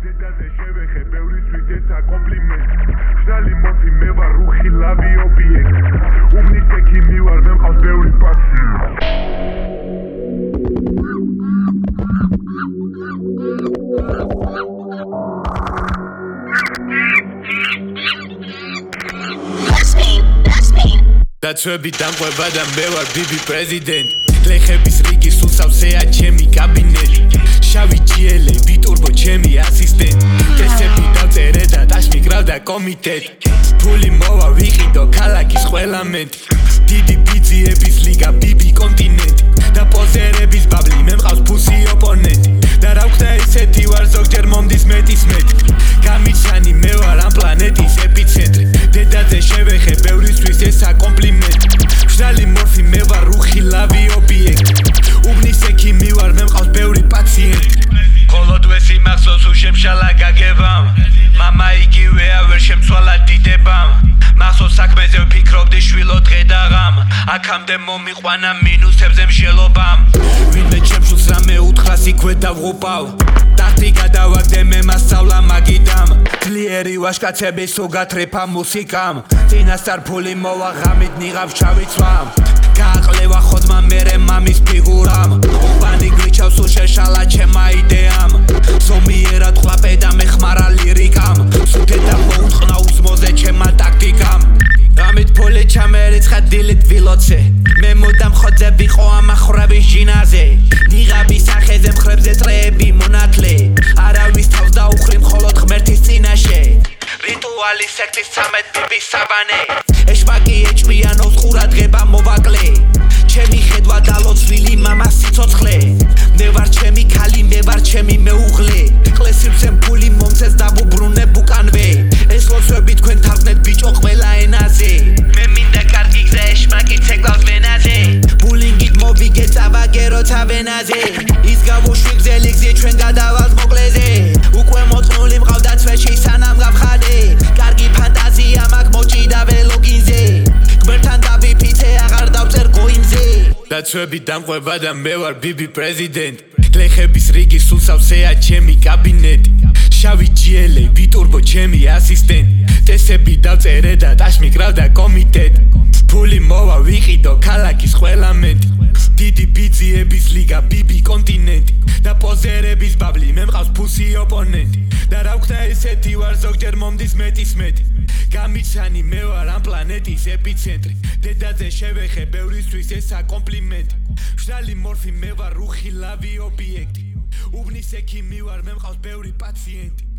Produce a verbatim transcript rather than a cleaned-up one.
დედაზე შევეხე ბევრისთვის ესა კომპლიმენტი ჟალი მორფი მე ვარ რუხი ლავი ობიექტი უბნის ექიმი ვარ მე მყავს ბევრი პაციენტი დაცვები დამყვება და მე ვარ ბიბი პრეზიდენტი ლეხების რიგი სულსავსეა ჩემი კაბინეტი შავი ჯიელე ბიტურბო ჩემი ასისტენტი ტესები დავწერე და ტაშ მიკრავდა კომიტეტი ფული მოვა ვიყიდო ქალაქის ყველა მენტი დიდი ბიძიების ლიგა ბიბი კონტინენტი და პოზერების ბაბლი მე მყავს ფუსი ოპონენტი და რა ვქნა ისეთი ვარ ზოგჯერ მომდის მეტის მეტი გამიჩანი მე ვარ ამ პლანეტის ეპიცენტრი დედაზე შევეხე ბევრისთვის ესა კომპლიმენტი ჟალი მორფი მე ვარ რუხი ლავი ობიექტი უბნის ექიმი ვარ მე მყავს ბევრი პაციენტი ხოლო დვესი მახსოვს უშემშალა გაგებამ მამა იგივეა ვერ შემცვალა დიდებამ მახსოვს საქმეზე ვფიქრობდი შვილო დღე და ღამ აქამდე მომიყვანა მინუსებზე მსჯელობამ ვინმე ჩემშულს რამე უთხრას იქვე დავღუპავ ტახტი გადავაგდე მე მასწავლა მაგიდამ ძლიერი ვაჟკაცების თუ გათრეფა მუსიკამ წინასწარ ფული მოვა ღამით ნიღავს შავი ცვამ გააყლევა ხოდმა მერე მამის ფიგურამ უბანი გლიჩავს უშეშალა ჩემა იდეამ ზომიერად ხლაპე და მეხმარა ლირიკამ სუთე და მოუწყნა უსმოზე ჩემა ტაქტიკამ გამით ფული ჩამერიცხა დილით ვილოცე მე მუდამ ხოძე ვიყო ამ ახვრების ჟინაზე ნიღაბის სახეზე მხრებზე წრეები მონათლე არავის თავს დაუხრი მხოლოდ ღმერთის წინაშე რიტუალი სექტის ცამეტ ბიბის საბანე ეშმაკი ეჭვიანობს ყურადღება მოვაკლე ჩემი ხედვა დალოცვილი მამას სიცოცხლე მე ვარ ჩემი ქალი მე ვარ ჩემი მეუღლე ყლესივზე ფული მომცეს დავუბრუნებ უკანვე ეს ლოცვები თქვენ თარგმნეთ ბიჭო ყველა ენაზე მე მინდა კარგი გზა ეშმაკი ცეკვავს ვენაზე ბულინგით მოვიგე წავაგერო თავენაზე ის გავუშვი გზელი გზი ჩვენ გადავალთ მოკლეზე უკვე მოწყნული მყავდა ცვეში სანამ გავხადე კარგი ფანტაზია მაგ მოჭი და ველოგინზე გმერთან დავიფიცე აღარ დავწერ გოიმზე დაცვები დამყვება და მე ვარ ბიბი პრეზიდენტი ლეხების რიგი სულსავსეა ჩემი კაბინეტი შავი ჯიელე ბიტურბო ჩემი ასისტენტი ტესები დავწერე და ტაშ მიკრავდა კომიტეტი ფული მოვა ვიყიდო ქალაქის ყველა მენტი დიდი ბიძიების ლიგა ბიბი კონტინენტი და პოზერების ბაბლი მე მყავს ფუსი ოპონენტი და რა ვქნა ესეთი ვარ ზოგჯერ მომდის მეტის მეტი გამიჩანი მე ვარ ამ პლანეტის ეპიცენტრი დედაზე შევეხე ბევრისთვის ესა კომპლიმენტი ჟალი მორფი მე ვარ რუხი ლავი ობიექტი უბნის ექიმი ვარ მე მყავს ბევრი პაციენტი